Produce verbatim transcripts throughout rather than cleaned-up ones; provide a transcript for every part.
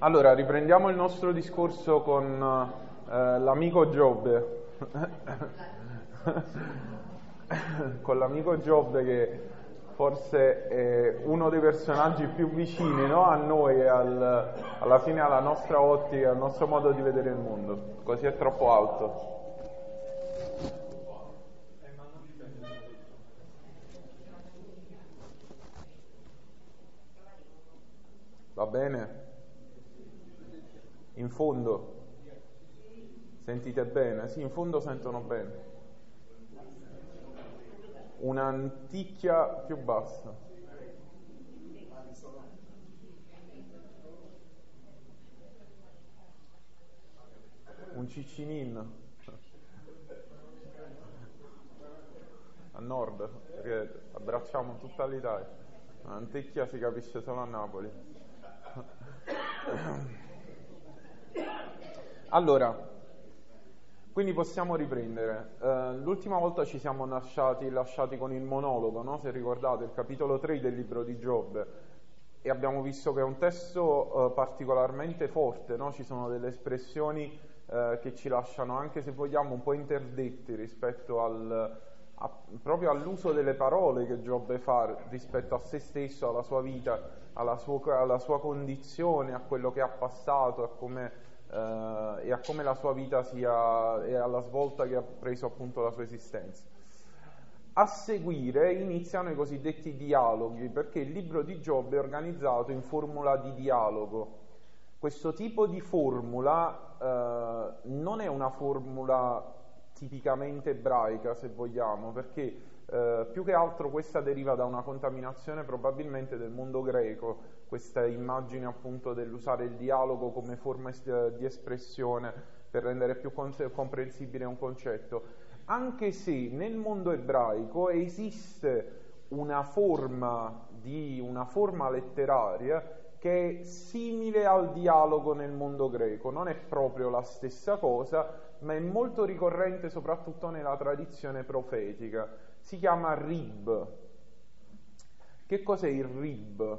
Allora, riprendiamo il nostro discorso con eh, l'amico Giobbe. Con l'amico Giobbe, che forse è uno dei personaggi più vicini, no, a noi e al, alla fine alla nostra ottica, al nostro modo di vedere il mondo. Così è troppo alto. Va bene? In fondo? Sentite bene? Sì, in fondo sentono bene. Un'anticchia più bassa. Un ciccinin. A nord, perché abbracciamo tutta l'Italia. Un'anticchia si capisce solo a Napoli. Allora, quindi possiamo riprendere. Uh, l'ultima volta ci siamo lasciati, lasciati con il monologo, no? Se ricordate, il capitolo tre del libro di Giobbe, e abbiamo visto che è un testo uh, particolarmente forte, no? Ci sono delle espressioni uh, che ci lasciano, anche se vogliamo, un po' interdetti rispetto al, a, proprio all'uso delle parole che Giobbe fa rispetto a se stesso, alla sua vita, alla sua, alla sua condizione, a quello che ha passato, a come... Uh, e a come la sua vita sia e alla svolta che ha preso appunto la sua esistenza. A seguire iniziano i cosiddetti dialoghi, perché il libro di Giobbe è organizzato in formula di dialogo. Questo tipo di formula uh, non è una formula tipicamente ebraica, se vogliamo, perché Uh, più che altro questa deriva da una contaminazione probabilmente del mondo greco, questa immagine appunto dell'usare il dialogo come forma es- di espressione per rendere più con- comprensibile un concetto, anche se nel mondo ebraico esiste una forma di una forma letteraria che è simile al dialogo nel mondo greco. Non è proprio la stessa cosa, ma è molto ricorrente soprattutto nella tradizione profetica. Si chiama rib. Che cos'è il rib?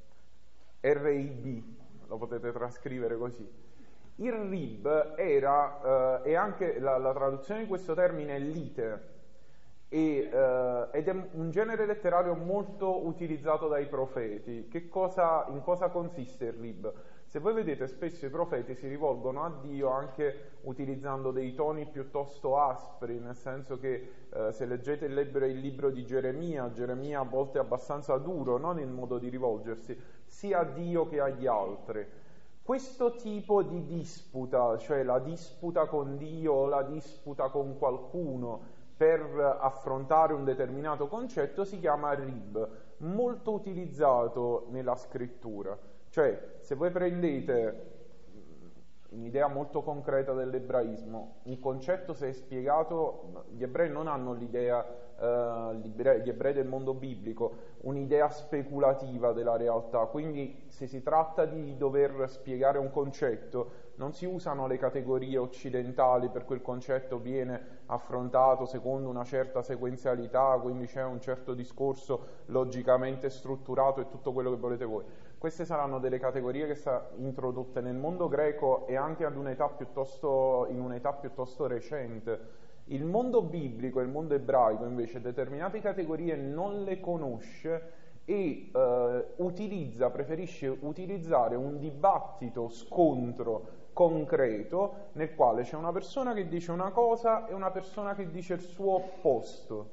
R I B, lo potete trascrivere così. Il rib era, eh, e anche la, la traduzione di questo termine è lite, e, eh, ed è un genere letterario molto utilizzato dai profeti. Che cosa, in cosa consiste il rib? Se voi vedete, spesso i profeti si rivolgono a Dio anche utilizzando dei toni piuttosto aspri, nel senso che eh, se leggete il libro, il libro di Geremia, Geremia a volte è abbastanza duro, no, nel modo di rivolgersi, sia a Dio che agli altri. Questo tipo di disputa, cioè la disputa con Dio o la disputa con qualcuno per affrontare un determinato concetto, si chiama rib, molto utilizzato nella scrittura. Cioè, se voi prendete un'idea molto concreta dell'ebraismo, un concetto, se è spiegato, gli ebrei non hanno l'idea, eh, gli ebrei del mondo biblico, un'idea speculativa della realtà, quindi se si tratta di dover spiegare un concetto, non si usano le categorie occidentali per cui il concetto viene affrontato secondo una certa sequenzialità, quindi c'è un certo discorso logicamente strutturato e tutto quello che volete voi. Queste saranno delle categorie che sono introdotte nel mondo greco e anche ad un'età piuttosto, in un'età piuttosto recente. Il mondo biblico e il mondo ebraico invece determinate categorie non le conosce e eh, utilizza, preferisce utilizzare un dibattito, scontro concreto nel quale c'è una persona che dice una cosa e una persona che dice il suo opposto.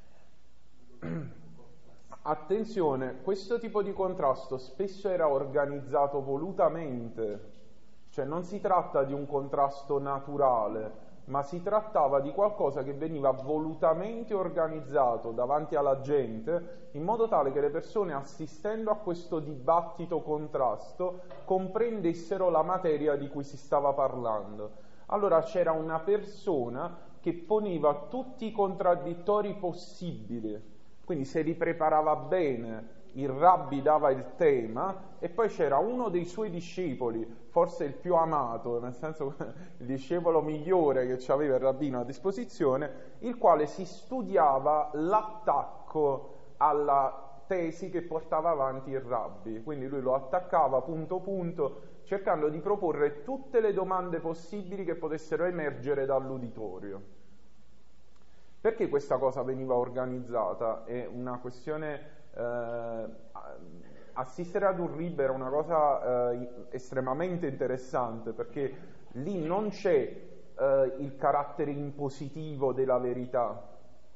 Attenzione, questo tipo di contrasto spesso era organizzato volutamente, cioè non si tratta di un contrasto naturale, ma si trattava di qualcosa che veniva volutamente organizzato davanti alla gente, in modo tale che le persone, assistendo a questo dibattito contrasto, comprendessero la materia di cui si stava parlando. Allora c'era una persona che poneva tutti i contraddittori possibili, quindi se li preparava bene, il rabbi dava il tema, e poi c'era uno dei suoi discepoli, forse il più amato, nel senso il discepolo migliore che aveva il rabbino a disposizione, il quale si studiava l'attacco alla tesi che portava avanti il rabbi, quindi lui lo attaccava punto punto, cercando di proporre tutte le domande possibili che potessero emergere dall'uditorio. Perché questa cosa veniva organizzata? È una questione... Eh, assistere ad un rib era una cosa eh, estremamente interessante, perché lì non c'è eh, il carattere impositivo della verità.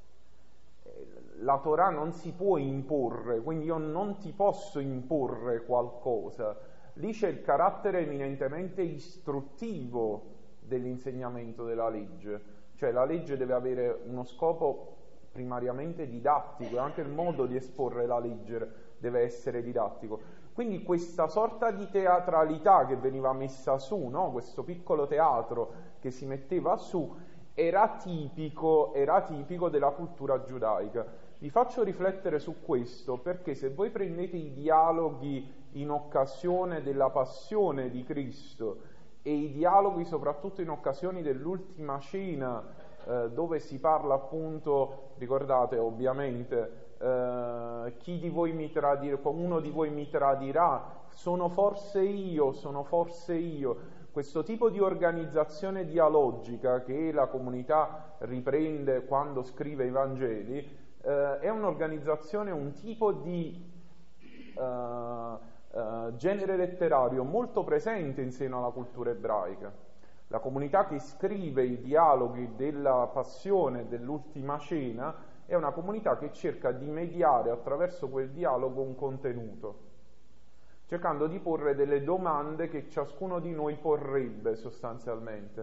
La Torah non si può imporre, quindi io non ti posso imporre qualcosa. Lì c'è il carattere eminentemente istruttivo dell'insegnamento della legge, cioè la legge deve avere uno scopo primariamente didattico, e anche il modo di esporre la legge deve essere didattico. Quindi questa sorta di teatralità che veniva messa su, no? Questo piccolo teatro che si metteva su, era tipico, era tipico della cultura giudaica. Vi faccio riflettere su questo perché se voi prendete i dialoghi in occasione della passione di Cristo e i dialoghi soprattutto in occasione dell'ultima cena, eh, dove si parla appunto, ricordate ovviamente, eh, chi di voi mi tradirà, uno di voi mi tradirà, sono forse io, sono forse io. Questo tipo di organizzazione dialogica che la comunità riprende quando scrive i Vangeli eh, è un'organizzazione, un tipo di uh, uh, genere letterario molto presente in seno alla cultura ebraica. La comunità che scrive i dialoghi della passione, dell'ultima cena, è una comunità che cerca di mediare attraverso quel dialogo un contenuto, cercando di porre delle domande che ciascuno di noi porrebbe sostanzialmente.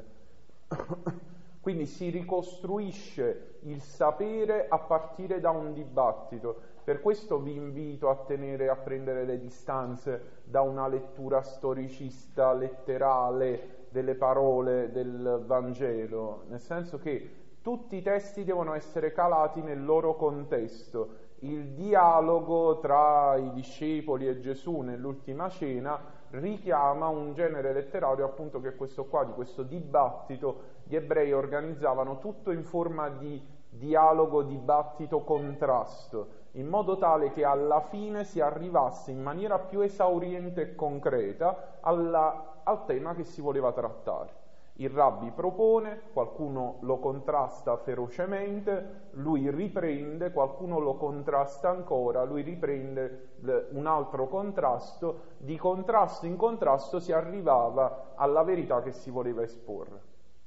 Quindi si ricostruisce il sapere a partire da un dibattito. Per questo vi invito a tenere, a prendere le distanze da una lettura storicista, letterale delle parole del Vangelo, nel senso che tutti i testi devono essere calati nel loro contesto. Il dialogo tra i discepoli e Gesù nell'ultima cena richiama un genere letterario appunto che è questo qua, di questo dibattito. Gli ebrei organizzavano tutto in forma di dialogo, dibattito, contrasto, in modo tale che alla fine si arrivasse in maniera più esauriente e concreta alla, al tema che si voleva trattare. Il rabbi propone, qualcuno lo contrasta ferocemente, lui riprende, qualcuno lo contrasta ancora, lui riprende un altro contrasto, di contrasto in contrasto si arrivava alla verità che si voleva esporre.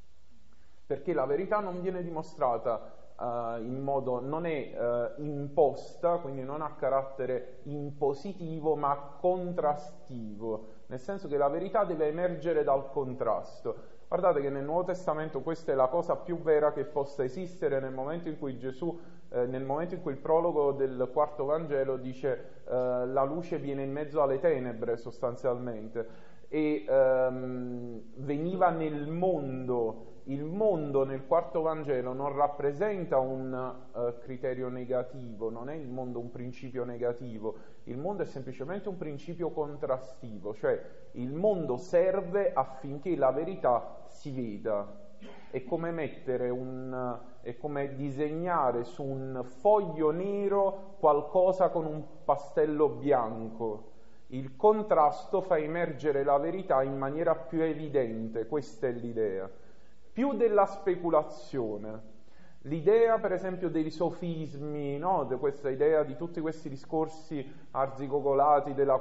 Perché la verità non viene dimostrata uh, in modo, non è uh, imposta, quindi non ha carattere impositivo, ma contrastivo, nel senso che la verità deve emergere dal contrasto. Guardate che nel Nuovo Testamento questa è la cosa più vera che possa esistere nel momento in cui Gesù, eh, nel momento in cui il prologo del quarto Vangelo dice eh, la luce viene in mezzo alle tenebre sostanzialmente, e ehm, veniva nel mondo. Il mondo nel quarto Vangelo non rappresenta un uh, criterio negativo, non è il mondo un principio negativo, il mondo è semplicemente un principio contrastivo, cioè il mondo serve affinché la verità si veda. È come mettere un, è come disegnare su un foglio nero qualcosa con un pastello bianco. Il contrasto fa emergere la verità in maniera più evidente, questa è l'idea. Più della speculazione. L'idea, per esempio, dei sofismi, no? De questa idea di tutti questi discorsi arzigogolati della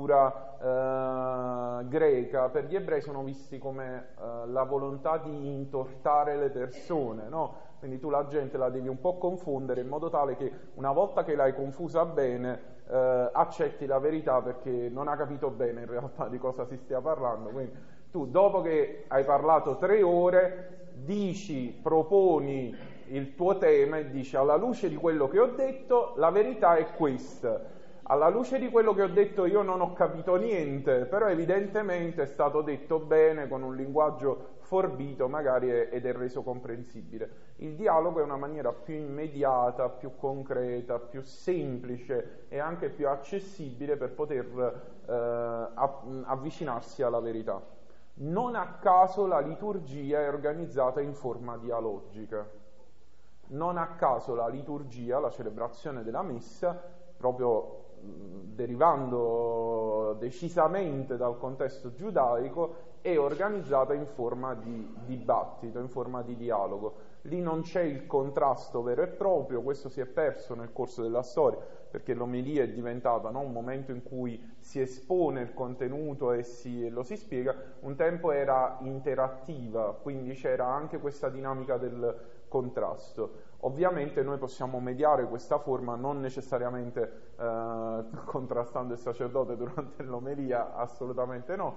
cultura eh, greca, per gli ebrei sono visti come eh, la volontà di intortare le persone, no? Quindi tu la gente la devi un po' confondere in modo tale che una volta che l'hai confusa bene eh, accetti la verità, perché non ha capito bene in realtà di cosa si stia parlando. Quindi tu, dopo che hai parlato tre ore, dici, proponi il tuo tema e dici: alla luce di quello che ho detto, la verità è questa. Alla luce di quello che ho detto io non ho capito niente, però evidentemente è stato detto bene, con un linguaggio forbito magari, ed è reso comprensibile. Il dialogo è una maniera più immediata, più concreta, più semplice e anche più accessibile per poter eh, avvicinarsi alla verità. Non a caso la liturgia è organizzata in forma dialogica. Non a caso la liturgia, la celebrazione della messa, proprio derivando decisamente dal contesto giudaico, è organizzata in forma di dibattito, in forma di dialogo. Lì non c'è il contrasto vero e proprio, questo si è perso nel corso della storia, perché l'omelia è diventata, no, un momento in cui si espone il contenuto e, si, e lo si spiega. Un tempo era interattiva, quindi c'era anche questa dinamica del contrasto. Ovviamente noi possiamo mediare questa forma non necessariamente eh, contrastando il sacerdote durante l'omelia, assolutamente no,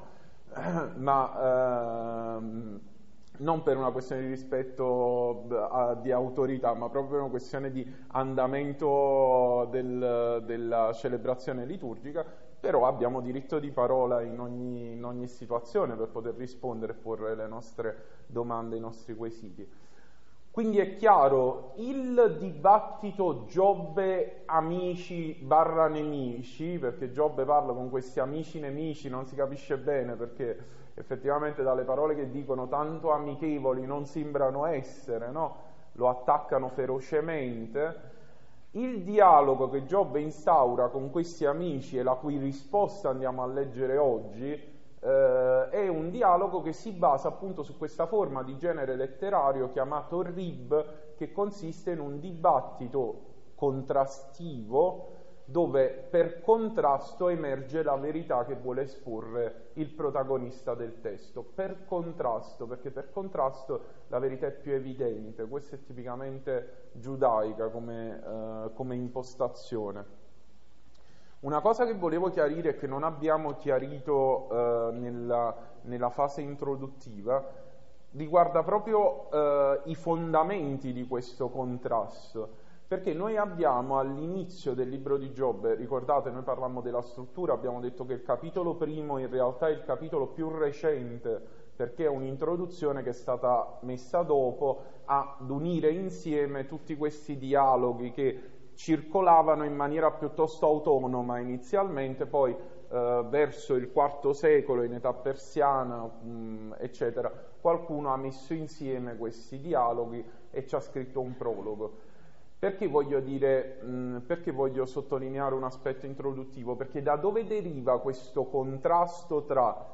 ma ehm, non per una questione di rispetto a, di autorità, ma proprio per una questione di andamento del, della celebrazione liturgica. Però abbiamo diritto di parola in ogni, in ogni situazione per poter rispondere e porre le nostre domande, i nostri quesiti. Quindi è chiaro, il dibattito Giobbe amici barra nemici, perché Giobbe parla con questi amici nemici, non si capisce bene perché effettivamente dalle parole che dicono tanto amichevoli non sembrano essere, no? Lo attaccano ferocemente. Il dialogo che Giobbe instaura con questi amici e la cui risposta andiamo a leggere oggi eh, è un dialogo che si basa appunto su questa forma di genere letterario chiamato rib, che consiste in un dibattito contrastivo dove per contrasto emerge la verità che vuole esporre il protagonista del testo. Per contrasto, perché per contrasto la verità è più evidente. Questa è tipicamente giudaica come, eh, come impostazione. Una cosa che volevo chiarire e che non abbiamo chiarito eh, nella, nella fase introduttiva riguarda proprio eh, i fondamenti di questo contrasto. Perché noi abbiamo all'inizio del libro di Giobbe, ricordate, noi parlammo della struttura, abbiamo detto che il capitolo primo in realtà è il capitolo più recente, perché è un'introduzione che è stata messa dopo ad unire insieme tutti questi dialoghi che circolavano in maniera piuttosto autonoma inizialmente, poi eh, verso il quarto secolo, in età persiana, mh, eccetera, qualcuno ha messo insieme questi dialoghi e ci ha scritto un prologo. Perché voglio dire, mh, perché voglio sottolineare un aspetto introduttivo? Perché da dove deriva questo contrasto tra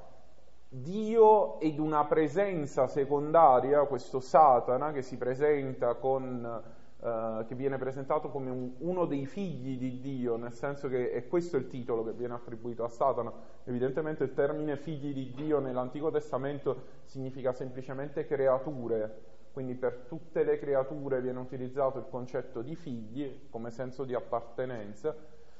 Dio ed una presenza secondaria, questo Satana che si presenta con, eh, che viene presentato come un, uno dei figli di Dio, nel senso che è questo il titolo che viene attribuito a Satana. Evidentemente il termine figli di Dio nell'Antico Testamento significa semplicemente creature. Quindi per tutte le creature viene utilizzato il concetto di figli come senso di appartenenza,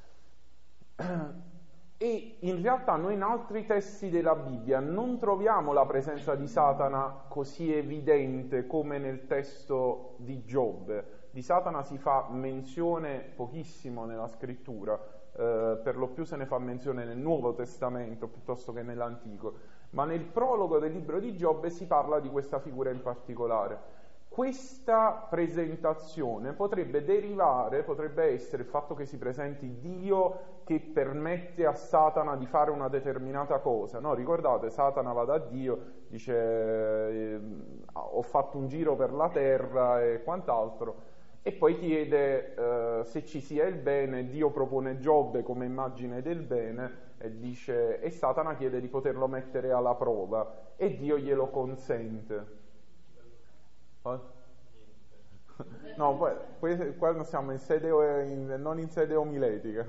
e in realtà noi in altri testi della Bibbia non troviamo la presenza di Satana così evidente come nel testo di Giobbe. Di Satana si fa menzione pochissimo nella scrittura, eh, per lo più se ne fa menzione nel Nuovo Testamento piuttosto che nell'Antico. Ma nel prologo del libro di Giobbe si parla di questa figura in particolare. Questa presentazione potrebbe derivare, potrebbe essere il fatto che si presenti Dio che permette a Satana di fare una determinata cosa, no? Ricordate, Satana va da Dio, dice eh, ho fatto un giro per la terra e quant'altro, e poi chiede eh, se ci sia il bene. Dio propone Giobbe come immagine del bene e dice, e Satana chiede di poterlo mettere alla prova e Dio glielo consente. Eh? No, poi, poi qua non siamo in sede in, non in sede omiletica.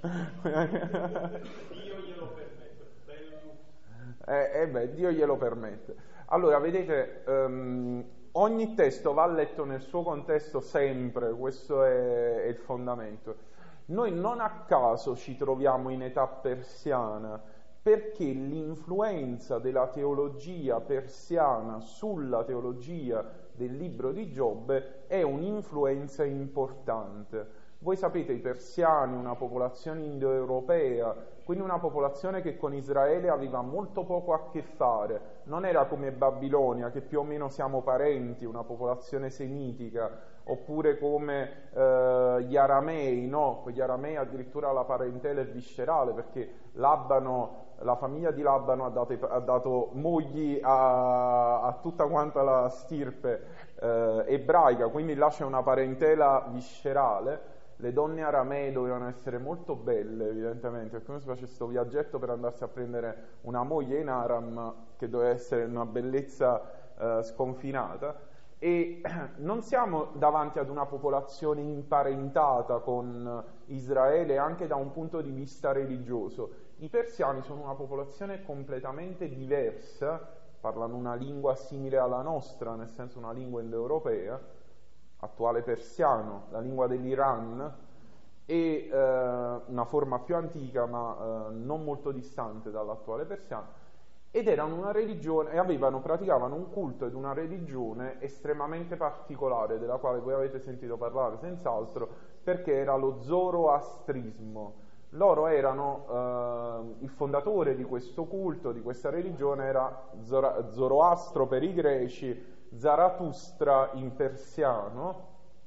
Dio glielo permette. Eh, eh beh, Dio glielo permette. Allora, vedete, um, ogni testo va letto nel suo contesto sempre, questo è, è il fondamento. Noi non a caso ci troviamo in età persiana, perché l'influenza della teologia persiana sulla teologia del libro di Giobbe è un'influenza importante. Voi sapete, i persiani, una popolazione indoeuropea, quindi una popolazione che con Israele aveva molto poco a che fare, non era come Babilonia, che più o meno siamo parenti, una popolazione semitica, oppure come eh, gli aramei, no? Con gli aramei addirittura la parentela è viscerale, perché Labano, la famiglia di Labano ha dato, ha dato mogli a, a tutta quanta la stirpe eh, ebraica, quindi là c'è una parentela viscerale. le donne aramee dovevano essere molto belle, evidentemente, perché uno si faceva questo viaggetto per andarsi a prendere una moglie in Aram che doveva essere una bellezza eh, sconfinata. E non siamo davanti ad una popolazione imparentata con Israele anche da un punto di vista religioso. I persiani sono una popolazione completamente diversa, parlano una lingua simile alla nostra, nel senso una lingua indoeuropea, attuale persiano, la lingua dell'Iran, e eh, una forma più antica ma eh, non molto distante dall'attuale persiano. Ed erano una religione, e avevano, praticavano un culto ed una religione estremamente particolare, della quale voi avete sentito parlare senz'altro, perché era lo zoroastrismo. Loro erano, eh, il fondatore di questo culto, di questa religione, era Zora, Zoroastro per i greci, Zarathustra in persiano,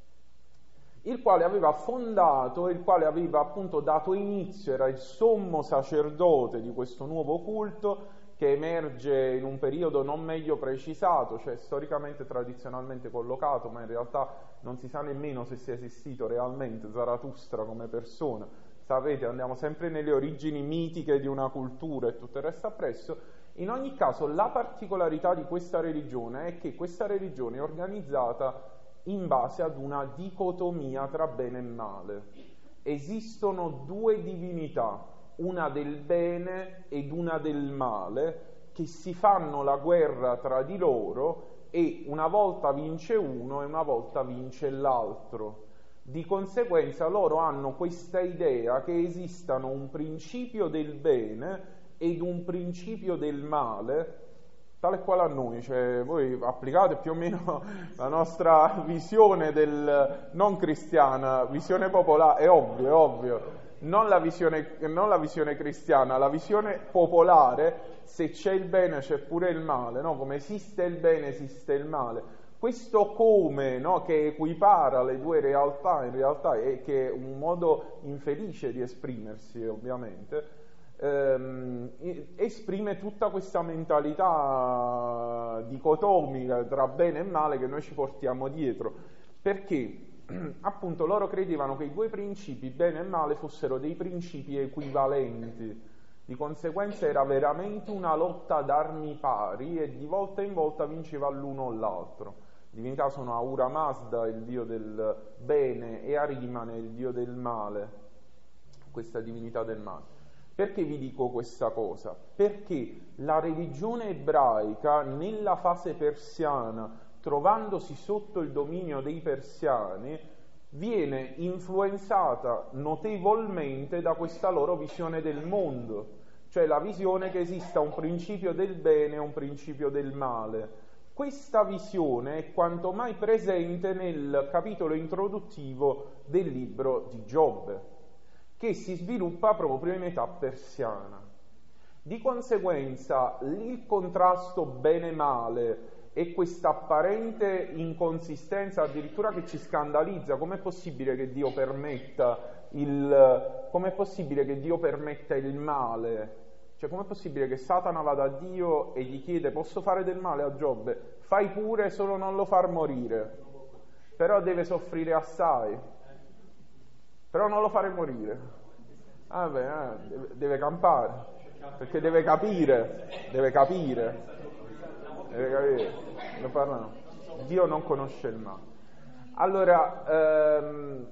il quale aveva fondato, il quale aveva appunto dato inizio, era il sommo sacerdote di questo nuovo culto, che emerge in un periodo non meglio precisato, cioè storicamente tradizionalmente collocato, ma in realtà non si sa nemmeno se sia esistito realmente Zarathustra come persona. Sapete, andiamo sempre nelle origini mitiche di una cultura e tutto il resto appresso. In ogni caso, la particolarità di questa religione è che questa religione è organizzata in base ad una dicotomia tra bene e male. Esistono due divinità, una del bene ed una del male, che si fanno la guerra tra di loro e una volta vince uno e una volta vince l'altro. Di conseguenza loro hanno questa idea che esistano un principio del bene ed un principio del male, tale quale a noi, cioè voi applicate più o meno la nostra visione del non cristiana, visione popolare, è ovvio, è ovvio. Non la, visione, non la visione cristiana, la visione popolare, se c'è il bene c'è pure il male, no? Come esiste il bene esiste il male. Questo come, no? Che equipara le due realtà, in realtà è che è un modo infelice di esprimersi, ovviamente, ehm, esprime tutta questa mentalità dicotomica tra bene e male che noi ci portiamo dietro, perché appunto loro credevano che i due principi, bene e male, fossero dei principi equivalenti, di conseguenza era veramente una lotta ad armi pari e di volta in volta vinceva l'uno o l'altro. Divinità sono Ahura Mazda, il dio del bene, e Arimane, il dio del male, questa divinità del male. Perché vi dico questa cosa? Perché la religione ebraica nella fase persiana, trovandosi sotto il dominio dei persiani, viene influenzata notevolmente da questa loro visione del mondo, cioè la visione che esista un principio del bene e un principio del male. Questa visione è quanto mai presente nel capitolo introduttivo del libro di Giobbe, che si sviluppa proprio in età persiana. Di conseguenza il contrasto bene-male e questa apparente inconsistenza addirittura che ci scandalizza, com'è possibile che Dio permetta il com'è possibile che Dio permetta il male? Cioè, com'è possibile che Satana vada a Dio e gli chiede: posso fare del male a Giobbe? Fai pure, solo non lo far morire. Però deve soffrire assai. Però non lo fare morire. Ah beh, eh, deve, deve campare, perché deve capire, deve capire. Deve capire. Lo parlano. Dio non conosce il male. Allora, ehm,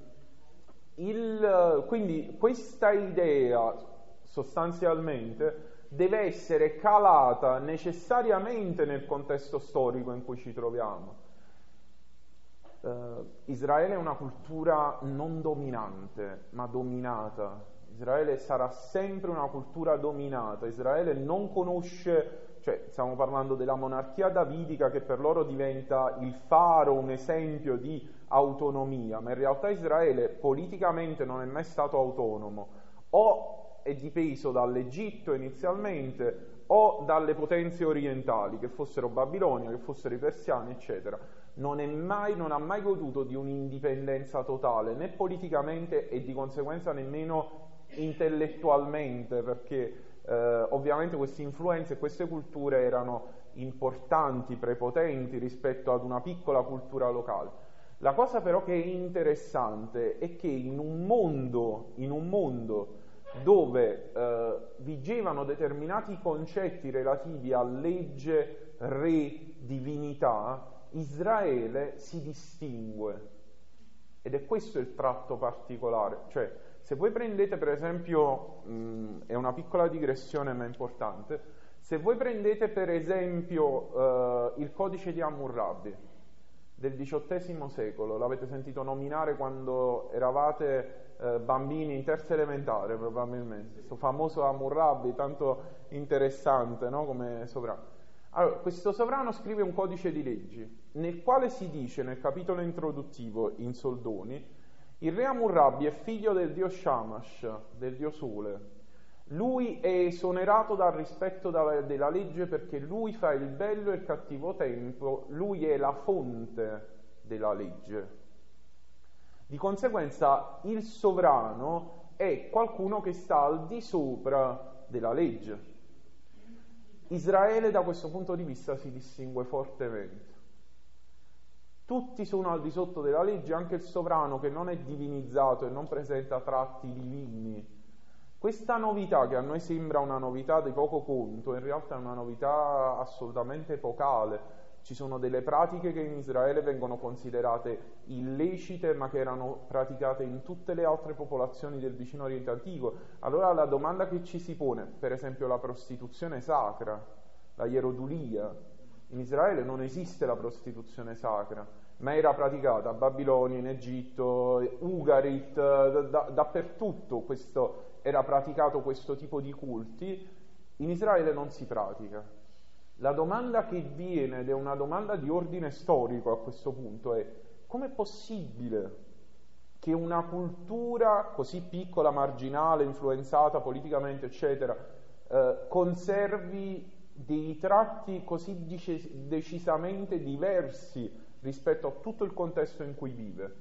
il, quindi questa idea sostanzialmente deve essere calata necessariamente nel contesto storico in cui ci troviamo. Eh, Israele è una cultura non dominante, ma dominata. Israele sarà sempre una cultura dominata. Israele non conosce, cioè stiamo parlando della monarchia davidica che per loro diventa il faro, un esempio di autonomia, ma in realtà Israele politicamente non è mai stato autonomo, o è dipeso dall'Egitto inizialmente o dalle potenze orientali, che fossero Babilonia, che fossero i persiani, eccetera. Non è mai, non ha mai goduto di un'indipendenza totale, né politicamente e di conseguenza nemmeno intellettualmente, perché eh, ovviamente queste influenze e queste culture erano importanti, prepotenti rispetto ad una piccola cultura locale. La cosa però che è interessante è che in un mondo, in un mondo dove eh, vigevano determinati concetti relativi a legge, re, divinità, Israele si distingue. Ed è questo il tratto particolare. Cioè, se voi prendete per esempio, mh, è una piccola digressione ma importante, se voi prendete per esempio eh, il codice di Hammurabi del diciottesimo secolo, l'avete sentito nominare quando eravate eh, bambini in terza elementare probabilmente, questo famoso Hammurabi tanto interessante, no? Come sovrano. Allora, questo sovrano scrive un codice di leggi nel quale si dice nel capitolo introduttivo in soldoni: il re Hammurabi è figlio del dio Shamash, del dio sole. Lui è esonerato dal rispetto della legge perché lui fa il bello e il cattivo tempo, lui è la fonte della legge. Di conseguenza il sovrano è qualcuno che sta al di sopra della legge. Israele da questo punto di vista si distingue fortemente. Tutti sono al di sotto della legge, anche il sovrano che non è divinizzato e non presenta tratti divini. Questa novità, che a noi sembra una novità di poco conto, in realtà è una novità assolutamente epocale. Ci sono delle pratiche che in Israele vengono considerate illecite, ma che erano praticate in tutte le altre popolazioni del vicino Oriente Antico. Allora la domanda che ci si pone, per esempio la prostituzione sacra, la ierodulia, in Israele non esiste la prostituzione sacra, ma era praticata a Babilonia, in Egitto, Ugarit, da, da, dappertutto questo, era praticato questo tipo di culti. In Israele non si pratica. La domanda che viene, ed è una domanda di ordine storico a questo punto, è: com'è possibile che una cultura così piccola, marginale, influenzata politicamente, eccetera, eh, conservi dei tratti così decisamente diversi rispetto a tutto il contesto in cui vive?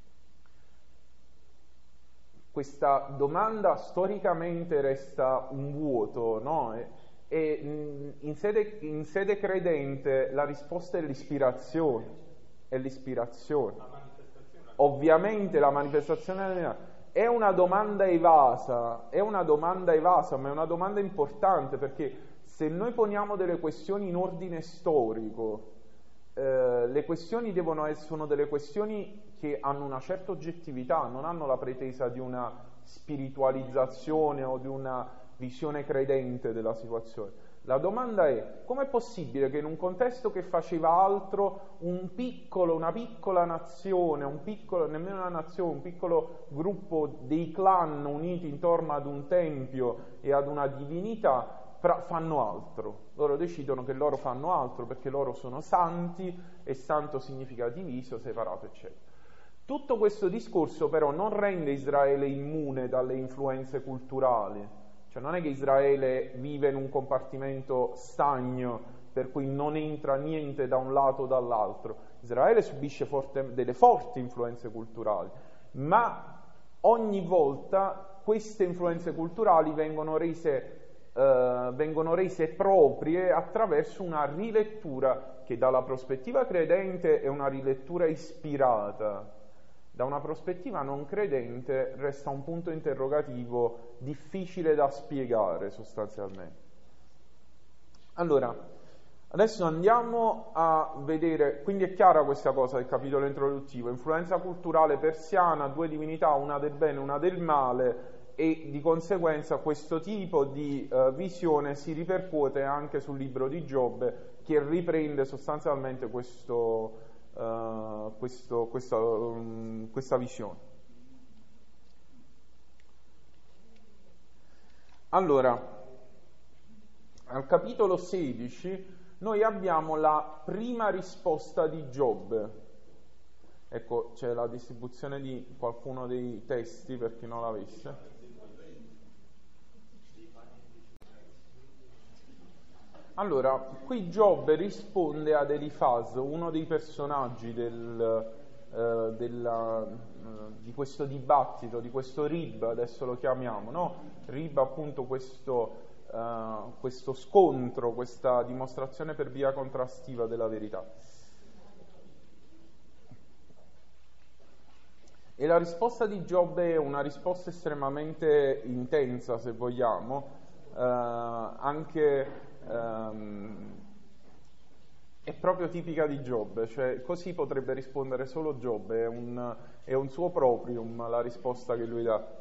Questa domanda storicamente resta un vuoto, no? E, e in, sede, in sede credente la risposta è l'ispirazione, è l'ispirazione. La manifestazione. Ovviamente la manifestazione è una domanda evasa, è una domanda evasa, ma è una domanda importante, perché se noi poniamo delle questioni in ordine storico, eh, le questioni devono essere, sono delle questioni che hanno una certa oggettività, non hanno la pretesa di una spiritualizzazione o di una visione credente della situazione. La domanda è: com'è possibile che in un contesto che faceva altro, un piccolo, una piccola nazione, un piccolo, nemmeno una nazione, un piccolo gruppo dei clan uniti intorno ad un tempio e ad una divinità, fanno altro? Loro decidono che loro fanno altro perché loro sono santi, e santo significa diviso, separato, eccetera. Tutto questo discorso però non rende Israele immune dalle influenze culturali, cioè non è che Israele vive in un compartimento stagno per cui non entra niente da un lato o dall'altro. Israele subisce forte, delle forti influenze culturali, ma ogni volta queste influenze culturali vengono rese Uh, vengono rese proprie attraverso una rilettura che dalla prospettiva credente è una rilettura ispirata, da una prospettiva non credente resta un punto interrogativo difficile da spiegare sostanzialmente. Allora, adesso andiamo a vedere, quindi è chiara questa cosa del capitolo introduttivo: influenza culturale persiana, due divinità, una del bene e una del male, e di conseguenza questo tipo di uh, visione si ripercuote anche sul libro di Giobbe, che riprende sostanzialmente questo, uh, questo, questa, um, questa visione. Allora, al capitolo sedici noi abbiamo la prima risposta di Giobbe. Ecco, c'è la distribuzione di qualcuno dei testi per chi non l'avesse. Allora, qui Giobbe risponde ad Elifaz, uno dei personaggi del, eh, della, eh, di questo dibattito, di questo rib, adesso lo chiamiamo, no? Rib, appunto, questo, eh, questo scontro, questa dimostrazione per via contrastiva della verità. E la risposta di Giobbe è una risposta estremamente intensa, se vogliamo, eh, anche ehm, è proprio tipica di Giobbe, cioè così potrebbe rispondere solo Giobbe, è un, è un suo proprium la risposta che lui dà.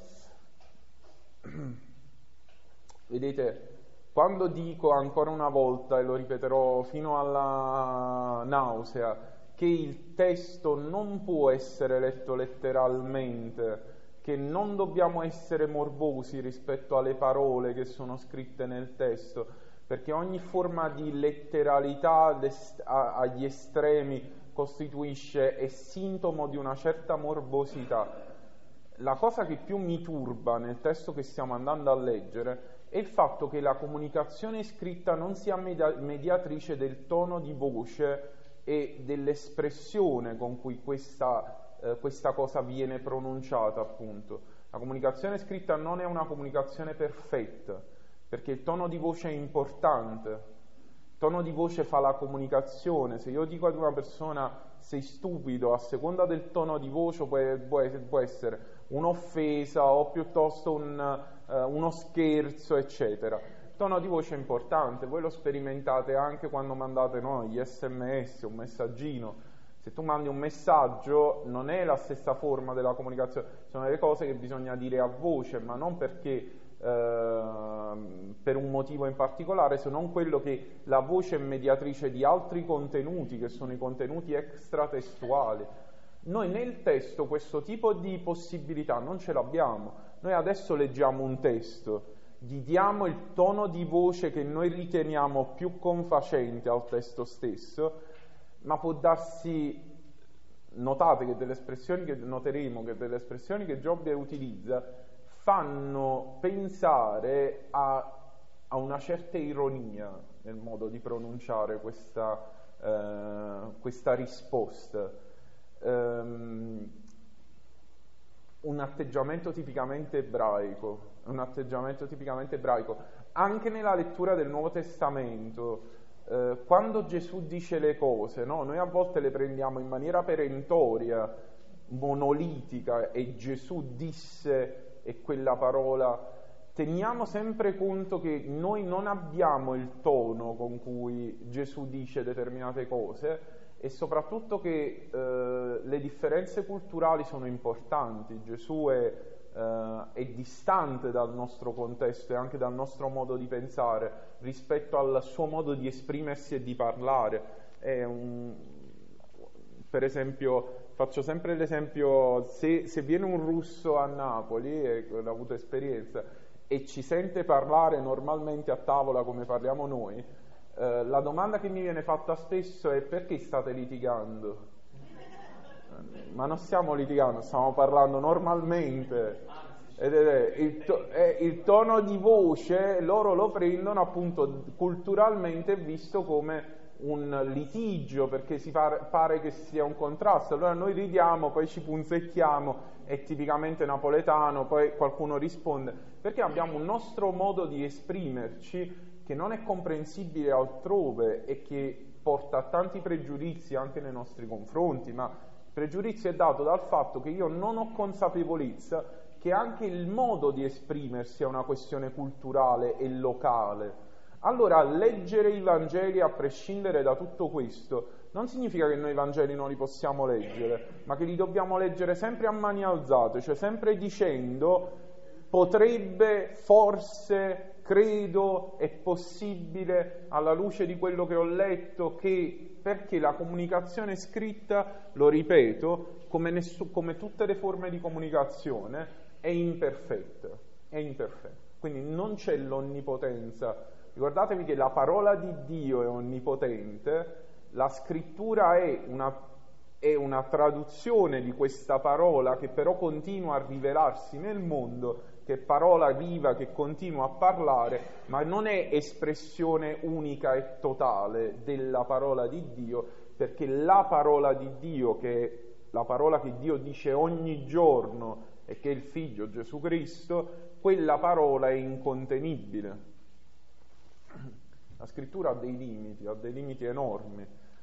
Vedete, quando dico ancora una volta, e lo ripeterò fino alla nausea, che il testo non può essere letto letteralmente, che non dobbiamo essere morbosi rispetto alle parole che sono scritte nel testo, perché ogni forma di letteralità agli estremi costituisce è sintomo di una certa morbosità. La cosa che più mi turba nel testo che stiamo andando a leggere è il fatto che la comunicazione scritta non sia mediatrice del tono di voce e dell'espressione con cui questa, eh, questa cosa viene pronunciata, appunto. La comunicazione scritta non è una comunicazione perfetta, perché il tono di voce è importante. Il tono di voce fa la comunicazione. Se io dico ad una persona sei stupido, a seconda del tono di voce può, può, può essere un'offesa o piuttosto un, uh, uno scherzo, eccetera. Il tono di voce è importante, voi lo sperimentate anche quando mandate no, gli sms, un messaggino. Se tu mandi un messaggio non è la stessa forma della comunicazione, sono delle cose che bisogna dire a voce, ma non perché eh, per un motivo in particolare, se non quello che la voce è mediatrice di altri contenuti, che sono i contenuti extratestuali. Noi nel testo questo tipo di possibilità non ce l'abbiamo. Noi adesso leggiamo un testo, gli diamo il tono di voce che noi riteniamo più confacente al testo stesso, ma può darsi, notate che delle espressioni che noteremo che delle espressioni che Giobbe utilizza fanno pensare a, a una certa ironia nel modo di pronunciare questa, eh, questa risposta. Um, un atteggiamento tipicamente ebraico, un atteggiamento tipicamente ebraico. Anche nella lettura del Nuovo Testamento, eh, quando Gesù dice le cose, no? Noi a volte le prendiamo in maniera perentoria, monolitica, e Gesù disse e quella parola. Teniamo sempre conto che noi non abbiamo il tono con cui Gesù dice determinate cose, e soprattutto che eh, le differenze culturali sono importanti. Gesù è, eh, è distante dal nostro contesto e anche dal nostro modo di pensare rispetto al suo modo di esprimersi e di parlare. È un, per esempio, faccio sempre l'esempio, se, se viene un russo a Napoli, e ho avuto esperienza, e ci sente parlare normalmente a tavola come parliamo noi, Uh, la domanda che mi viene fatta spesso è: perché state litigando? Uh, ma non stiamo litigando, stiamo parlando normalmente. Ed è, il, to- è, il tono di voce loro lo prendono, appunto, culturalmente visto come un litigio, perché si pare, pare che sia un contrasto. Allora noi ridiamo, poi ci punzecchiamo, è tipicamente napoletano, poi qualcuno risponde, perché abbiamo un nostro modo di esprimerci che non è comprensibile altrove e che porta a tanti pregiudizi anche nei nostri confronti, ma il pregiudizio è dato dal fatto che io non ho consapevolezza che anche il modo di esprimersi è una questione culturale e locale. Allora, leggere i Vangeli a prescindere da tutto questo non significa che noi i Vangeli non li possiamo leggere, ma che li dobbiamo leggere sempre a mani alzate, cioè sempre dicendo potrebbe, forse, credo, è possibile, alla luce di quello che ho letto, che, perché la comunicazione scritta, lo ripeto, come, ness- come tutte le forme di comunicazione, è imperfetta, è imperfetta. Quindi non c'è l'onnipotenza. Ricordatevi che la parola di Dio è onnipotente, la scrittura è una, è una traduzione di questa parola che però continua a rivelarsi nel mondo, che è parola viva che continua a parlare, ma non è espressione unica e totale della parola di Dio, perché la parola di Dio, che è la parola che Dio dice ogni giorno e che è il Figlio Gesù Cristo, quella parola è incontenibile. La scrittura ha dei limiti, ha dei limiti enormi.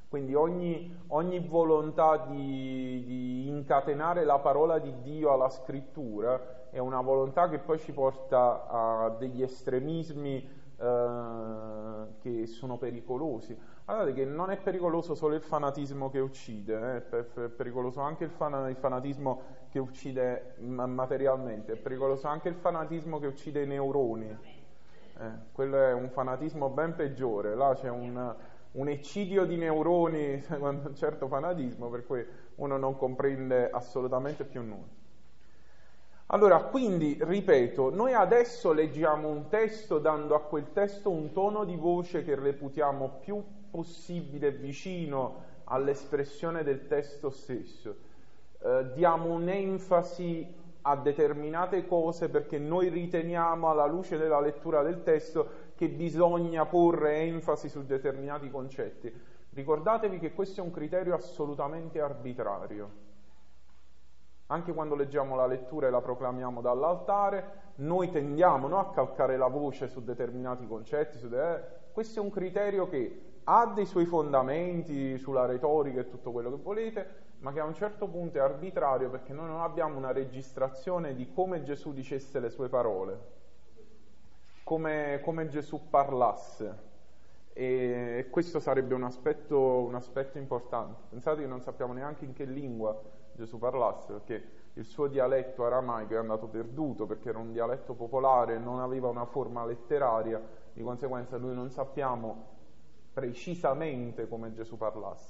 Quindi ogni, ogni volontà di, di incatenare la parola di Dio alla scrittura è una volontà che poi ci porta a degli estremismi eh, che sono pericolosi. Guardate che non è pericoloso solo il fanatismo che uccide, eh? È pericoloso anche il, fan- il fanatismo che uccide materialmente, è pericoloso anche il fanatismo che uccide i neuroni. Eh, quello è un fanatismo ben peggiore, là c'è un, un eccidio di neuroni, un certo fanatismo per cui uno non comprende assolutamente più nulla. Allora, quindi, ripeto, noi adesso leggiamo un testo dando a quel testo un tono di voce che reputiamo più possibile vicino all'espressione del testo stesso. Eh, diamo un'enfasi a determinate cose perché noi riteniamo, alla luce della lettura del testo, che bisogna porre enfasi su determinati concetti. Ricordatevi che questo è un criterio assolutamente arbitrario. Anche quando leggiamo la lettura e la proclamiamo dall'altare, noi tendiamo no, a calcare la voce su determinati concetti. Su de... Questo è un criterio che ha dei suoi fondamenti sulla retorica e tutto quello che volete, ma che a un certo punto è arbitrario perché noi non abbiamo una registrazione di come Gesù dicesse le sue parole, come, come Gesù parlasse. E questo sarebbe un aspetto, un aspetto importante. Pensate che non sappiamo neanche in che lingua Gesù parlasse, perché il suo dialetto aramaico è andato perduto, perché era un dialetto popolare, non aveva una forma letteraria, di conseguenza noi non sappiamo precisamente come Gesù parlasse.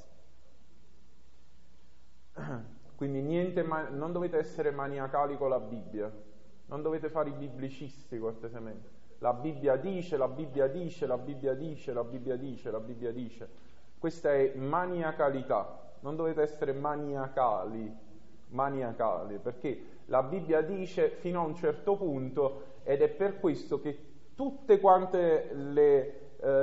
Quindi niente, non dovete essere maniacali con la Bibbia, non dovete fare i biblicisti cortesemente. La Bibbia dice, la Bibbia dice, la Bibbia dice, la Bibbia dice, la Bibbia dice. Questa è maniacalità. Non dovete essere maniacali, maniacali, perché la Bibbia dice fino a un certo punto, ed è per questo che tutte quante le, eh,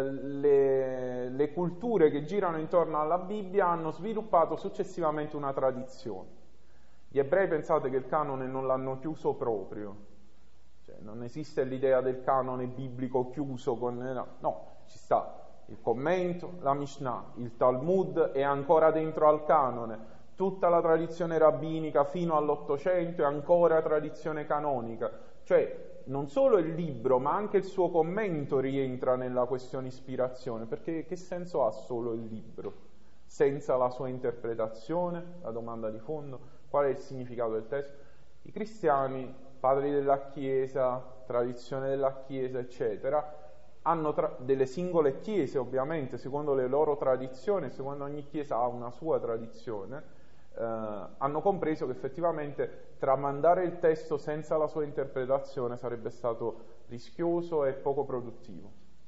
le, le culture che girano intorno alla Bibbia hanno sviluppato successivamente una tradizione. Gli ebrei, pensate che il canone non l'hanno chiuso proprio, cioè non esiste l'idea del canone biblico chiuso con... no, no ci sta il commento, la Mishnah, il Talmud è ancora dentro al canone, tutta la tradizione rabbinica fino all'Ottocento è ancora tradizione canonica, cioè non solo il libro ma anche il suo commento rientra nella questione ispirazione, perché che senso ha solo il libro senza la sua interpretazione? La domanda di fondo, qual è il significato del testo? I cristiani, padri della Chiesa, tradizione della Chiesa, eccetera, hanno tra- delle singole chiese, ovviamente, secondo le loro tradizioni, secondo ogni chiesa ha una sua tradizione, eh, hanno compreso che effettivamente tramandare il testo senza la sua interpretazione sarebbe stato rischioso e poco produttivo.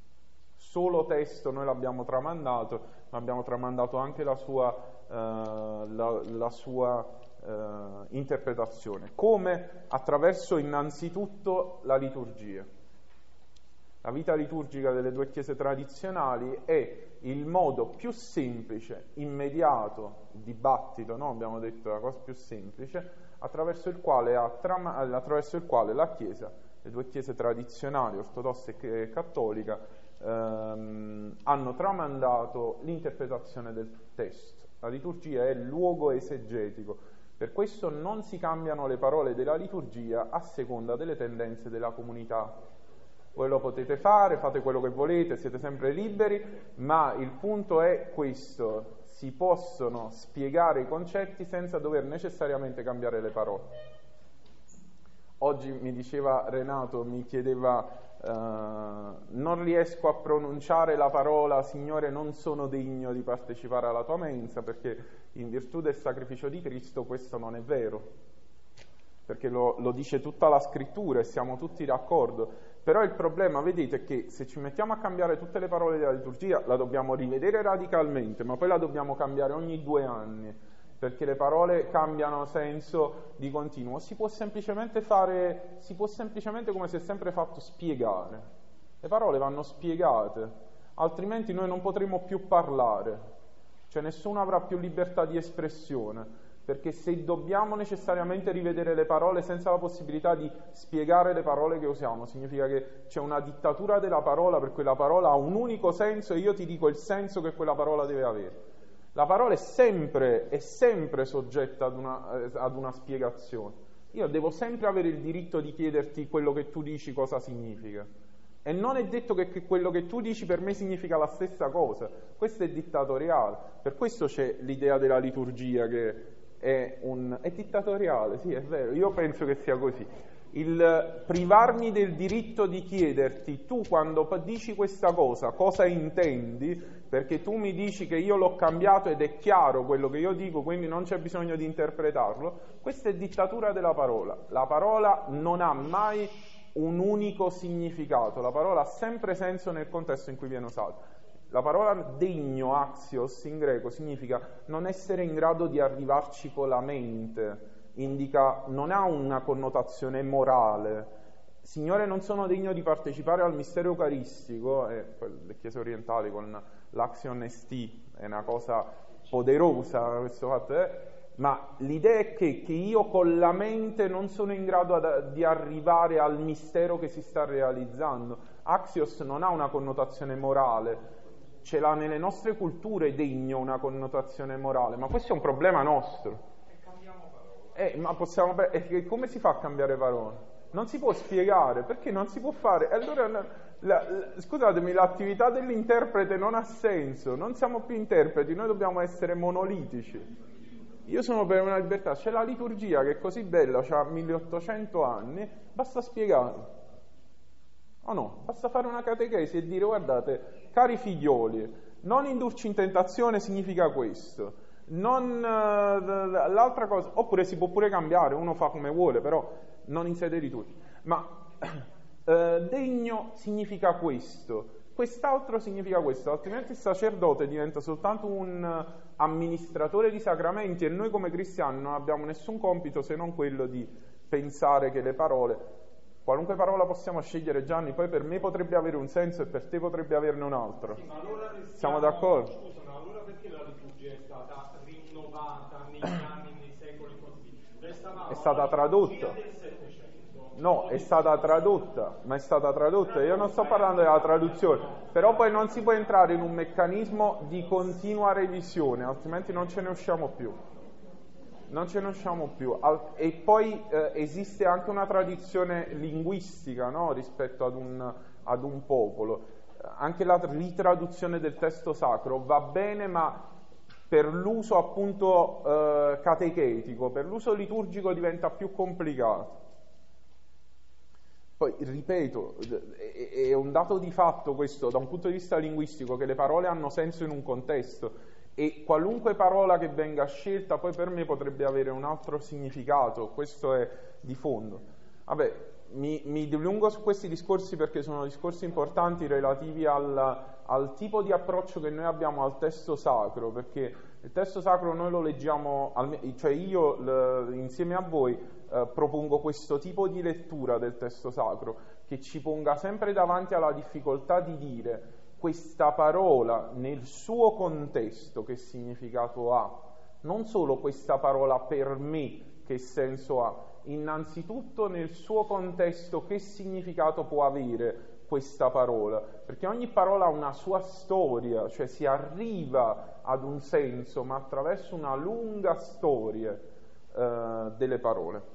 Solo testo noi l'abbiamo tramandato, ma abbiamo tramandato anche la sua, eh, la, la sua eh, interpretazione, come attraverso innanzitutto la liturgia. La vita liturgica delle due chiese tradizionali è il modo più semplice, immediato, il dibattito, no? Abbiamo detto la cosa più semplice, attraverso il quale, ha tram- attraverso il quale la Chiesa, le due chiese tradizionali, ortodossa e cattolica, ehm, hanno tramandato l'interpretazione del testo. La liturgia è il luogo esegetico, per questo non si cambiano le parole della liturgia a seconda delle tendenze della comunità. Voi lo potete fare, fate quello che volete, siete sempre liberi, ma il punto è questo: si possono spiegare i concetti senza dover necessariamente cambiare le parole. Oggi mi diceva Renato, mi chiedeva, eh, non riesco a pronunciare la parola Signore, non sono degno di partecipare alla tua mensa, perché in virtù del sacrificio di Cristo questo non è vero, perché lo, lo dice tutta la scrittura e siamo tutti d'accordo. Però il problema, vedete, è che se ci mettiamo a cambiare tutte le parole della liturgia la dobbiamo rivedere radicalmente, ma poi la dobbiamo cambiare ogni due anni, perché le parole cambiano senso di continuo. Si può semplicemente fare, si può semplicemente, come si è sempre fatto, spiegare. Le parole vanno spiegate, altrimenti noi non potremo più parlare, cioè nessuno avrà più libertà di espressione. Perché se dobbiamo necessariamente rivedere le parole senza la possibilità di spiegare le parole che usiamo, significa che c'è una dittatura della parola, per cui la parola ha un unico senso e io ti dico il senso che quella parola deve avere. La parola è sempre, è sempre soggetta ad una, ad una spiegazione. Io devo sempre avere il diritto di chiederti quello che tu dici cosa significa. E non è detto che, che quello che tu dici per me significa la stessa cosa. Questo è dittatoriale. Per questo c'è l'idea della liturgia che è un... è dittatoriale, sì, è vero. Io penso che sia così. Il privarmi del diritto di chiederti tu quando dici questa cosa cosa intendi, perché tu mi dici che io l'ho cambiato ed è chiaro quello che io dico, quindi non c'è bisogno di interpretarlo, questa è dittatura della parola. La parola non ha mai un unico significato, la parola ha sempre senso nel contesto in cui viene usata. La parola degno, axios, in greco, significa non essere in grado di arrivarci con la mente, indica, non ha una connotazione morale. Signore, non sono degno di partecipare al mistero eucaristico, e le chiese orientali con l'action est è una cosa poderosa questo fatto, eh? Ma l'idea è che, che io con la mente non sono in grado ad, di arrivare al mistero che si sta realizzando. Axios non ha una connotazione morale, ce l'ha nelle nostre culture degno una connotazione morale, ma questo è un problema nostro. E cambiamo parola. Eh, ma possiamo, eh, come si fa a cambiare parole? Non si può spiegare, perché non si può fare. Allora, la, la, la, scusatemi, l'attività dell'interprete non ha senso, non siamo più interpreti, noi dobbiamo essere monolitici. Io sono per una libertà, c'è la liturgia che è così bella, ha milleottocento anni, basta spiegarla. O no? Basta fare una catechesi e dire, guardate, cari figlioli, non indurci in tentazione significa questo, non uh, l'altra cosa, oppure si può pure cambiare, uno fa come vuole, però non in sede di tutti. Ma uh, degno significa questo, quest'altro significa questo, altrimenti il sacerdote diventa soltanto un amministratore di sacramenti e noi come cristiani non abbiamo nessun compito se non quello di pensare che le parole, qualunque parola possiamo scegliere, Gianni, poi per me potrebbe avere un senso e per te potrebbe averne un altro. Sì, ma allora restiamo, siamo d'accordo? Scusa, ma allora perché la liturgia è stata rinnovata negli anni, nei secoli così? Restavamo è stata tradotta. Del Settecento. No, è stata tradotta, ma è stata tradotta. Io non sto parlando della traduzione, però poi non si può entrare in un meccanismo di continua revisione, altrimenti non ce ne usciamo più. Non ce ne usciamo più. E poi eh, esiste anche una tradizione linguistica, no? Rispetto ad un, ad un popolo. Anche la ritraduzione del testo sacro va bene, ma per l'uso appunto eh, catechetico, per l'uso liturgico diventa più complicato. Poi, ripeto, è un dato di fatto questo, da un punto di vista linguistico, che le parole hanno senso in un contesto e qualunque parola che venga scelta poi per me potrebbe avere un altro significato, questo è di fondo. Vabbè, mi, mi dilungo su questi discorsi perché sono discorsi importanti relativi al, al tipo di approccio che noi abbiamo al testo sacro, perché il testo sacro noi lo leggiamo, cioè io l, insieme a voi Eh, propongo questo tipo di lettura del testo sacro che ci ponga sempre davanti alla difficoltà di dire questa parola nel suo contesto che significato ha, non solo questa parola per me che senso ha, innanzitutto nel suo contesto che significato può avere questa parola, perché ogni parola ha una sua storia, cioè si arriva ad un senso ma attraverso una lunga storia eh, delle parole.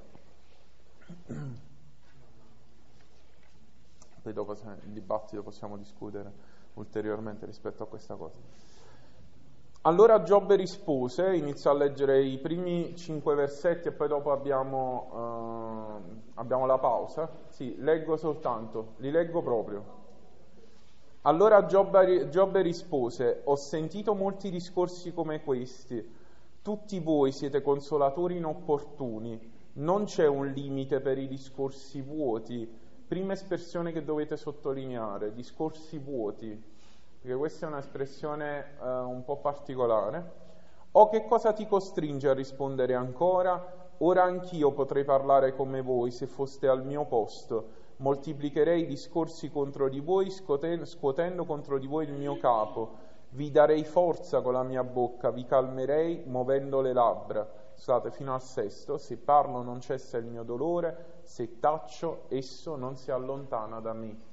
Poi dopo il dibattito possiamo discutere ulteriormente rispetto a questa cosa. Allora Giobbe rispose, inizio a leggere i primi cinque versetti e poi dopo abbiamo, uh, abbiamo la pausa. Sì, leggo soltanto, li leggo proprio. Allora Giobbe, Giobbe rispose, ho sentito molti discorsi come questi, tutti voi siete consolatori inopportuni. Non c'è un limite per i discorsi vuoti. Prima espressione che dovete sottolineare, discorsi vuoti, perché questa è un'espressione eh, un po' particolare. O che cosa ti costringe a rispondere ancora? Ora anch'io potrei parlare come voi se foste al mio posto. Moltiplicherei discorsi contro di voi, scuotendo, scuotendo contro di voi il mio capo. Vi darei forza con la mia bocca, vi calmerei muovendo le labbra. Scusate, fino al sesto, se parlo non cessa il mio dolore, se taccio esso non si allontana da me.